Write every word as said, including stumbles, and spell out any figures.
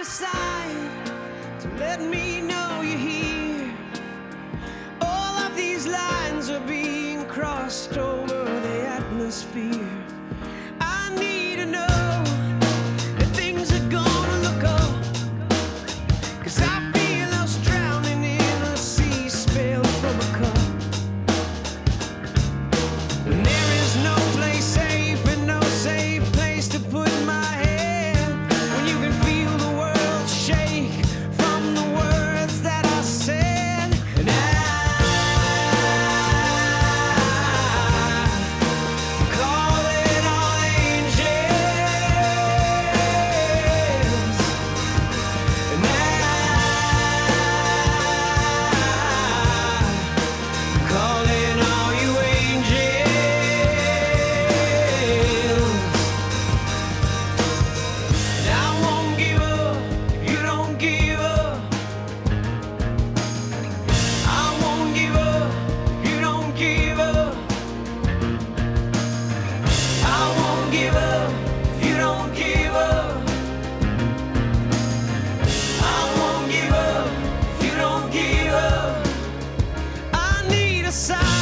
sign to let me know you're here. All of these lines are being crossed over the atmosphere. I need to know that things are gonna look up, 'cause I feel us drowning in a sea spilled from a cup. And there is no place safe and no safe place to put my head when you can feel the world shake from the words that I said. And I call it all angels. And I call it all you angels. And I won't give up if you don't give up. I won't give up if you don't give up. I won't give up if you don't give up. I won't give up if you don't give up. I need a sign